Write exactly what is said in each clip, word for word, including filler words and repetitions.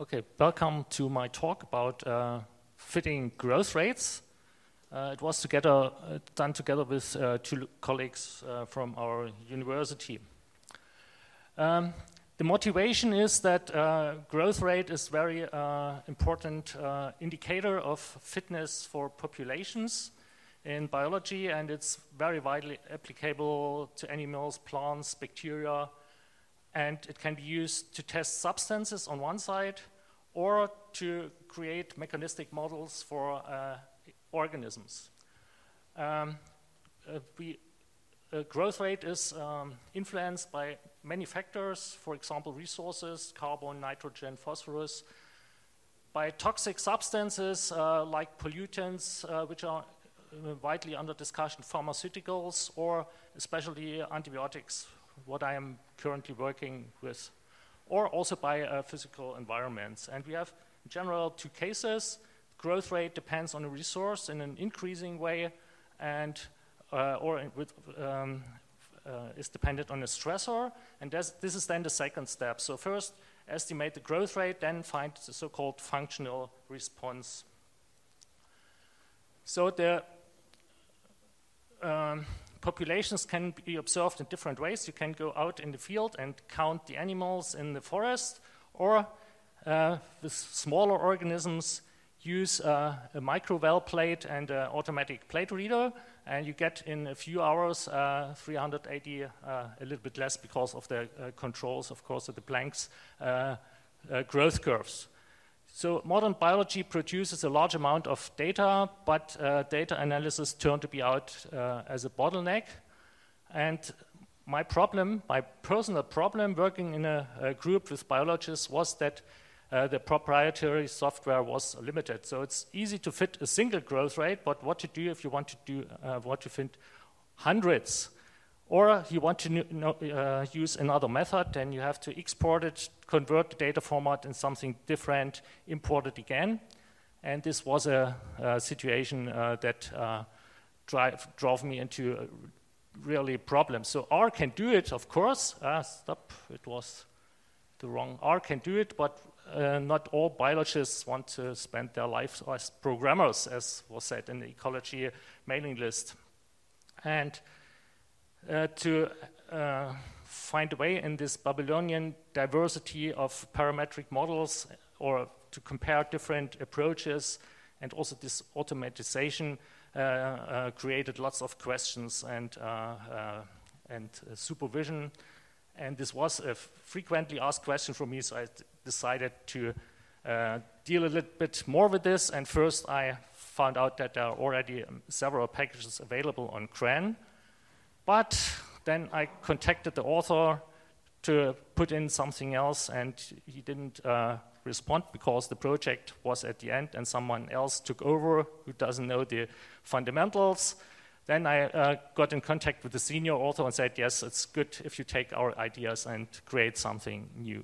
Okay, welcome to my talk about uh, fitting growth rates. Uh, it was together, uh, done together with uh, two colleagues uh, from our university. Um, the motivation is that uh, growth rate is a very uh, important uh, indicator of fitness for populations in biology, and it's very widely applicable to animals, plants, bacteria, and it can be used to test substances on one side or to create mechanistic models for uh, organisms. Um, uh, we, uh, growth rate is um, influenced by many factors, for example, resources, carbon, nitrogen, phosphorus, by toxic substances uh, like pollutants, uh, which are uh, widely under discussion, pharmaceuticals, or especially antibiotics, what I am currently working with, or also by uh, physical environments. And we have, in general, two cases. Growth rate depends on a resource in an increasing way, and uh, or with, um, uh, is dependent on a stressor. And this is then the second step. So first, estimate the growth rate, then find the so-called functional response. So the um, populations can be observed in different ways. You can go out in the field and count the animals in the forest, or uh, with smaller organisms, use uh, a micro-well plate and an automatic plate reader, and you get in a few hours uh, three hundred eighty, uh, a little bit less because of the uh, controls, of course, of the Planck's uh, uh, growth curves. So modern biology produces a large amount of data, but uh, data analysis turned to be out uh, as a bottleneck. And my problem, my personal problem working in a, a group with biologists was that uh, the proprietary software was limited. So it's easy to fit a single growth rate, but what to do if you want to do uh, what to fit hundreds? Or you want to uh, use another method, then you have to export it, convert the data format in something different, import it again. And this was a, a situation uh, that uh, drive, drove me into a really problem. So R can do it, of course. Ah, stop, it was the wrong. R can do it, but uh, not all biologists want to spend their lives as programmers, as was said in the ecology mailing list. And Uh, to uh, find a way in this Babylonian diversity of parametric models, or to compare different approaches, and also this automatization uh, uh, created lots of questions and, uh, uh, and uh, supervision. And this was a frequently asked question for me, so I decided to uh, deal a little bit more with this. And first I found out that there are already um, several packages available on CRAN. But then I contacted the author to put in something else, and he didn't uh, respond because the project was at the end and someone else took over who doesn't know the fundamentals. Then I uh, got in contact with the senior author and said, yes, it's good if you take our ideas and create something new.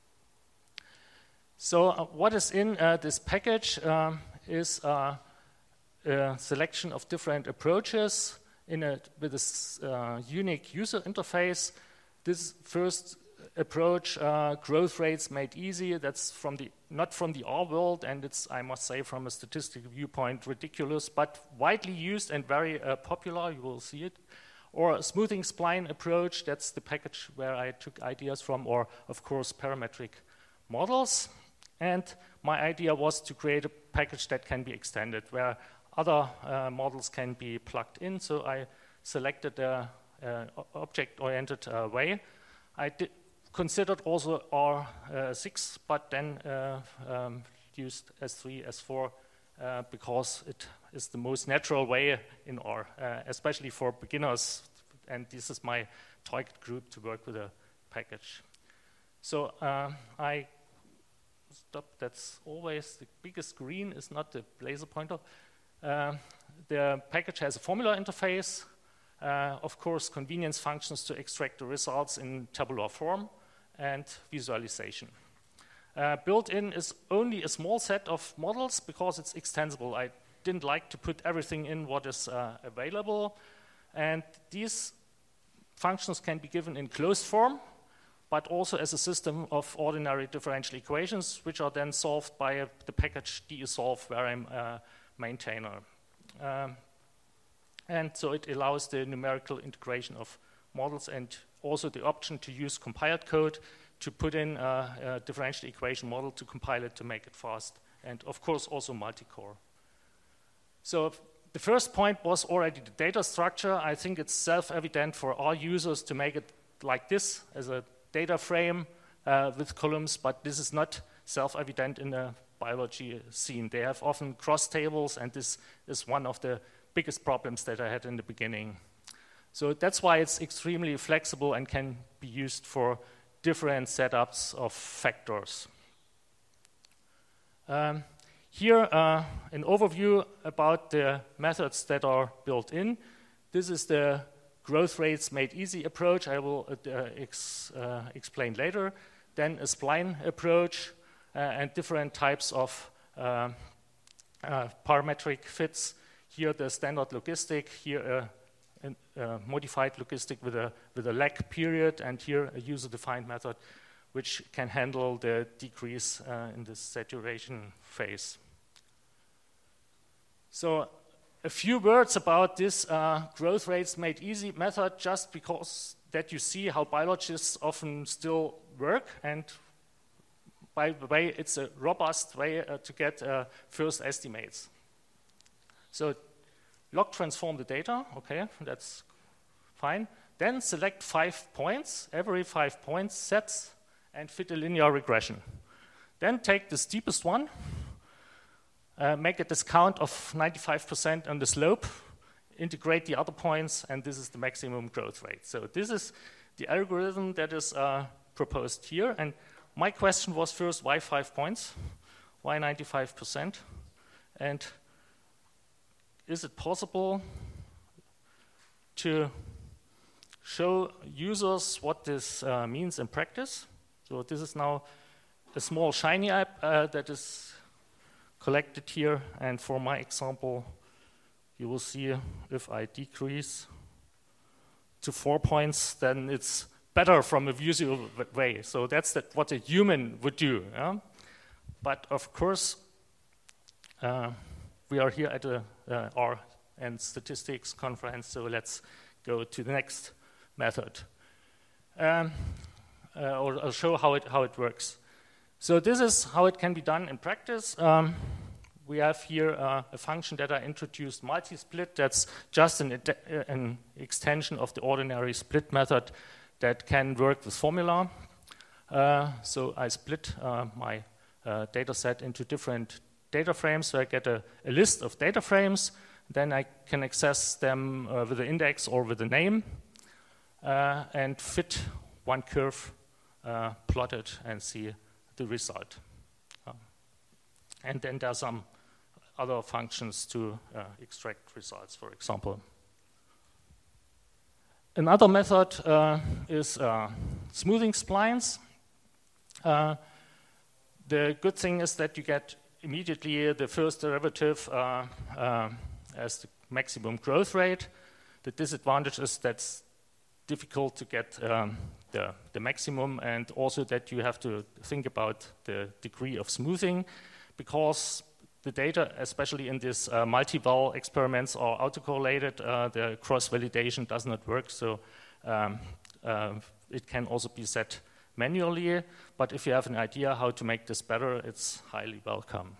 So uh, what is in uh, this package um, is uh, a selection of different approaches in a, with a uh, unique user interface. This first approach, uh, growth rates made easy, that's from the not from the R world, and it's, I must say, from a statistical viewpoint, ridiculous, but widely used and very uh, popular, you will see it. Or a smoothing spline approach, that's the package where I took ideas from, or of course parametric models. And my idea was to create a package that can be extended, where other uh, models can be plugged in, so I selected a, a object-oriented uh, way. I did, considered also R six, but then uh, um, used S three, S four, uh, because it is the most natural way in R, uh, especially for beginners, and this is my target group to work with a package. So uh, I stop, that's always the biggest screen, is not the laser pointer. Uh, the package has a formula interface, uh, of course convenience functions to extract the results in tabular form, and visualization. Uh, built in is only a small set of models because it's extensible. I didn't like to put everything in what is uh, available, and these functions can be given in closed form, but also as a system of ordinary differential equations, which are then solved by uh, the package desolve, where I'm a maintainer. Um, and so it allows the numerical integration of models and also the option to use compiled code to put in a, a differential equation model to compile it to make it fast. And of course also multi-core. So the first point was already the data structure. I think it's self-evident for all users to make it like this as a data frame uh, with columns, but this is not self-evident in the biology scene. They have often cross tables, and this is one of the biggest problems that I had in the beginning. So that's why it's extremely flexible and can be used for different setups of factors. Um, here, uh, an overview about the methods that are built in. This is the growth rates made easy approach. I will uh, ex, uh, explain later. Then a spline approach uh, and different types of uh, uh, parametric fits. Here, the standard logistic. Here, a A, a modified logistic with a with a lag period, and here a user-defined method which can handle the decrease uh, in the saturation phase. So a few words about this uh, growth rates made easy method, just because that you see how biologists often still work, and by the way, it's a robust way uh, to get uh, first estimates. So log transform the data, okay, that's fine. Then select five points, every five points sets, and fit a linear regression. Then take the steepest one, uh, make a discount of ninety-five percent on the slope, integrate the other points, and this is the maximum growth rate. So this is the algorithm that is uh, proposed here. And my question was first, why five points? Why ninety-five percent? And is it possible to show users what this uh, means in practice? So this is now a small Shiny app uh, that is collected here. And for my example, you will see if I decrease to four points, then it's better from a visual way. So that's that what a human would do. Yeah? But of course, uh, we are here at a uh, R and statistics conference, so let's go to the next method. Um, uh, or I'll show how it how it works. So this is how it can be done in practice. Um, we have here uh, a function that I introduced, multi-split. That's just an, an extension of the ordinary split method that can work with formula. Uh, so I split uh, my uh, data set into different data frames, so I get a, a list of data frames. Then I can access them uh, with an index or with a name, uh, and fit one curve, uh, plot it, and see the result. Uh, and then there are some other functions to uh, extract results, for example. Another method uh, is uh, smoothing splines. Uh, the good thing is that you get immediately the first derivative uh, uh, as the maximum growth rate. The disadvantage is that's difficult to get um, the, the maximum, and also that you have to think about the degree of smoothing, because the data, especially in these uh, multi-val experiments, are autocorrelated. Uh, the cross-validation does not work, so um, uh, it can also be set manually, but if you have an idea how to make this better, it's highly welcome.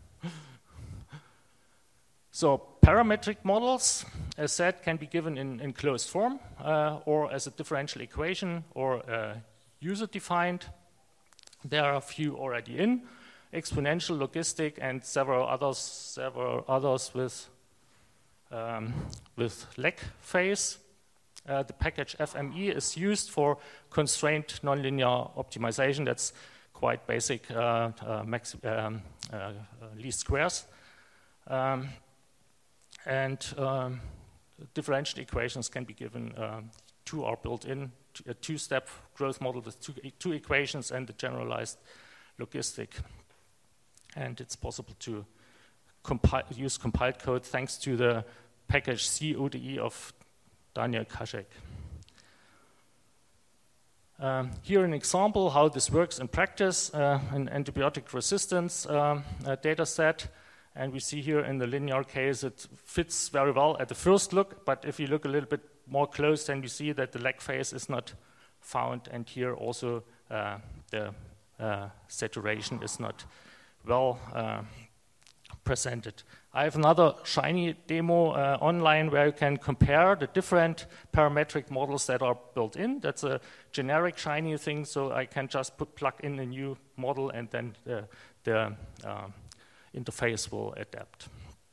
So parametric models, as said, can be given in, in closed form, uh, or as a differential equation, or uh, user-defined. There are a few already in, exponential, logistic, and several others, several others with um, with lag phase. Uh, the package F M E is used for constrained nonlinear optimization. That's quite basic uh, uh, max, um, uh, least squares. Um, and um, differential equations can be given. Uh, two are built in, a two-step growth model with two, two equations and a generalized logistic. And it's possible to compile, use compiled code thanks to the package C O D E of Daniel Kaschek. Um, here an example how this works in practice, uh, an antibiotic resistance um, uh, data set. And we see here in the linear case it fits very well at the first look, but if you look a little bit more close, then we see that the lag phase is not found, and here also uh, the uh, saturation is not well uh, presented. I have another Shiny demo uh, online where you can compare the different parametric models that are built in. That's a generic Shiny thing, so I can just put, plug in a new model and then the, the uh, interface will adapt.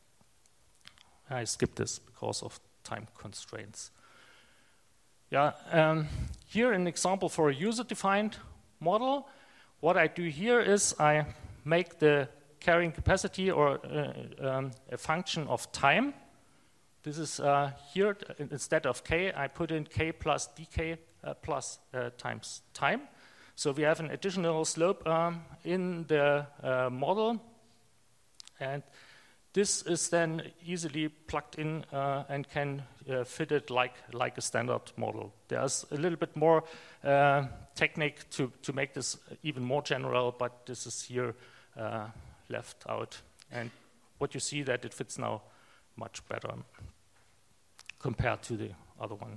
I skip this because of time constraints. Yeah, um, here an example for a user-defined model. What I do here is I make the carrying capacity or uh, um, a function of time. This is uh, here, instead of k, I put in k plus dk uh, plus uh, times time. So we have an additional slope um, in the uh, model, and this is then easily plugged in uh, and can uh, fit it like, like a standard model. There's a little bit more uh, technique to, to make this even more general, but this is here uh, left out. And what you see that it fits now much better compared to the other one.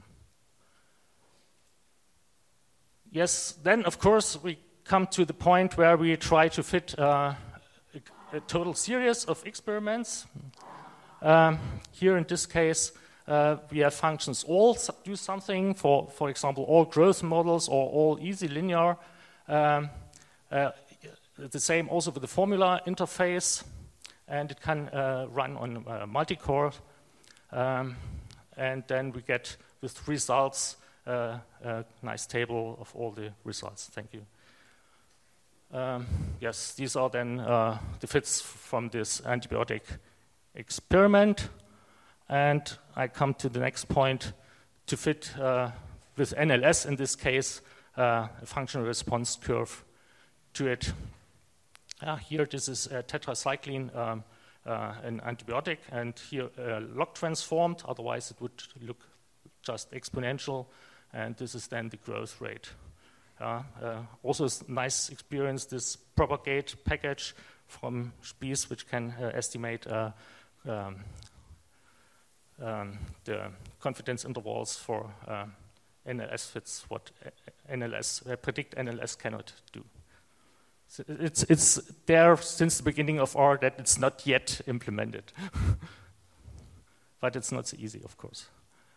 Yes, then of course we come to the point where we try to fit uh, a, a total series of experiments. Um, here in this case, uh, we have functions all do something, for, for example, all growth models or all easy linear. Um, uh, The same also with the formula interface, and it can uh, run on uh, multi-core. Um, and then we get with results uh, a nice table of all the results. Thank you. Um, yes, these are then uh, the fits from this antibiotic experiment. And I come to the next point to fit uh, with N L S, in this case, uh, a functional response curve to it. Uh, here, this is uh, tetracycline, um, uh, an antibiotic, and here uh, log transformed, otherwise it would look just exponential, and this is then the growth rate. Uh, uh, also a nice experience, this propagate package from Spies, which can uh, estimate uh, um, um, the confidence intervals for uh, N L S fits, what N L S, uh, predict N L S cannot do. It's, it's there since the beginning of R that it's not yet implemented. But it's not so easy, of course.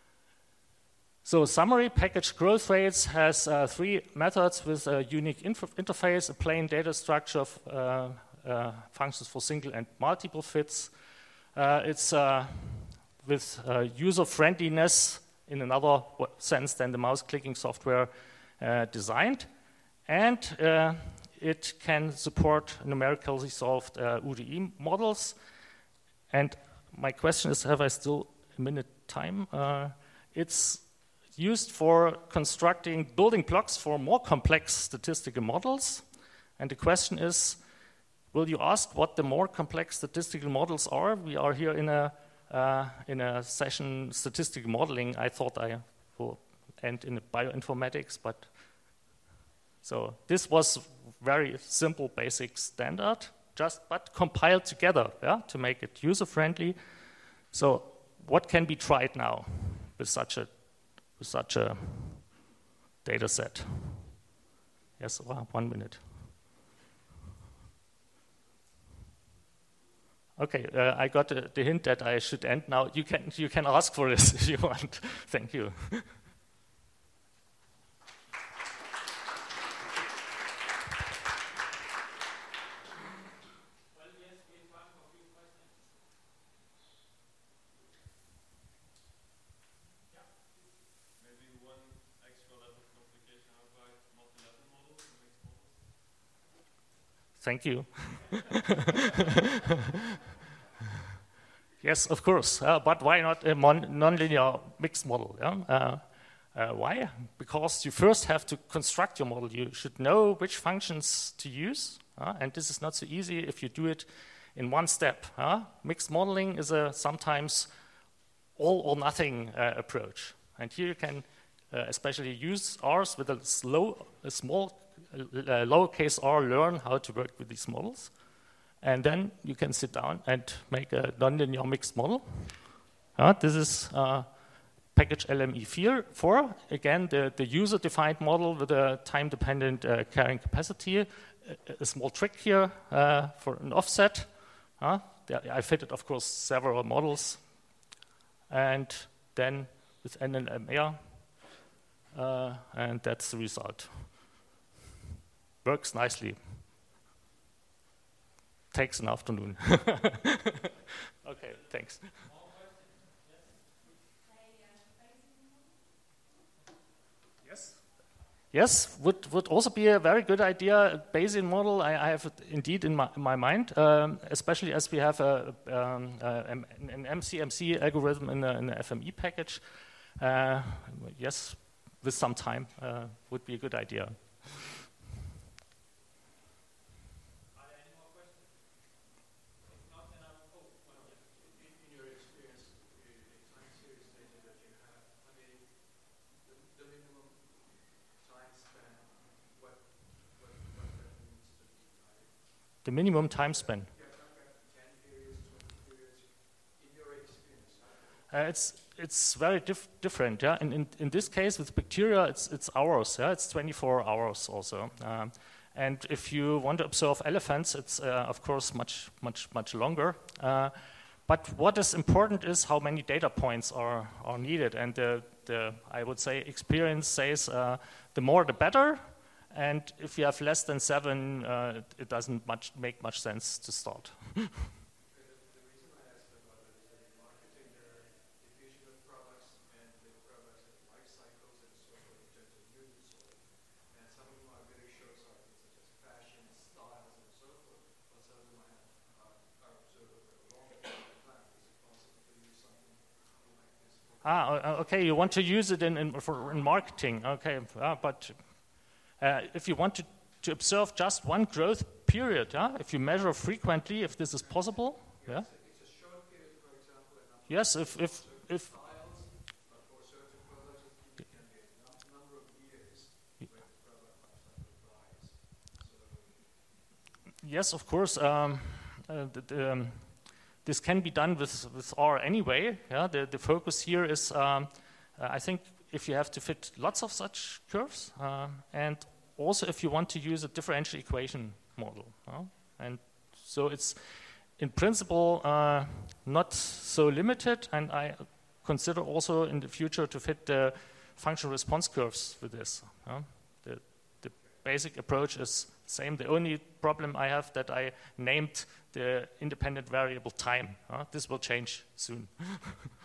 So summary, package growth rates has uh, three methods with a unique interface, a plain data structure of uh, uh, functions for single and multiple fits. Uh, it's uh, with uh, user-friendliness in another sense than the mouse-clicking software uh, designed. And uh, it can support numerically solved uh, U D E models. And my question is, have I still a minute time? Uh, it's used for constructing building blocks for more complex statistical models. And the question is, will you ask what the more complex statistical models are? We are here in a, uh, in a session statistical modeling. I thought I will end in bioinformatics, but so this was very simple, basic standard, just but compiled together, yeah, to make it user-friendly. So what can be tried now with such a with such a data set? Yes, well, one minute. Okay, uh, I got uh, the hint that I should end now. You can you can ask for this if you want. Thank you. Thank you. Yes, of course, uh, but why not a nonlinear mixed model? Yeah? Uh, uh, why? Because you first have to construct your model. You should know which functions to use, uh, and this is not so easy if you do it in one step. Uh? Mixed modeling is a sometimes all or nothing uh, approach, and here you can uh, especially users with a slow, a small, uh, lowercase r learn how to work with these models. And then you can sit down and make a nonlinear mixed model. Uh, this is uh, package L M E four. Again, the, the user-defined model with a time-dependent uh, carrying capacity. A, a small trick here uh, for an offset. Uh, I fitted, of course, several models. And then with N L M R, uh, and that's the result. Works nicely. Takes an afternoon. Okay, thanks. Yes. Yes, would would also be a very good idea. A Bayesian model, I, I have it indeed in my, in my mind, um, especially as we have a, um, a, an M C M C algorithm in the, in the F M E package. Uh, yes, with some time uh, would be a good idea. The minimum time span. Uh, it's it's very dif different. Yeah, in, in in this case with bacteria, it's it's hours. Yeah, it's twenty-four hours also. Um, and if you want to observe elephants, it's uh, of course much much much longer. Uh, but what is important is how many data points are are needed. And the the I would say experience says uh, the more the better. And if you have less than seven, uh, it doesn't much make much sense to start. The reason I asked about it is that in marketing, there are diffusion of products and the products have life cycles and so forth in terms of new disorder. And some of them are very short-sighted, such as fashion, styles, and so forth. But some of them have, uh, are observed over a long period of time. Is it possible to use something like this? Ah, okay. You want to use it in in, for, in marketing, okay? Uh, but uh, if you want to, to observe just one growth period, yeah? If you measure frequently, if this is possible, yes, yeah. It's a short period, for example. And yes, if if if. Styles, but for certain products, it can be a number of years where the product life cycle dies. Yes, of course. Um, uh, the, the, um, this can be done with, with R anyway. Yeah, the, the focus here is, um, uh, I think, if you have to fit lots of such curves, uh, and also if you want to use a differential equation model. Uh, and so it's, in principle, uh, not so limited, and I consider also in the future to fit the function response curves with this. Uh, the, the basic approach is same. The only problem I have that I named the independent variable time. Uh, this will change soon.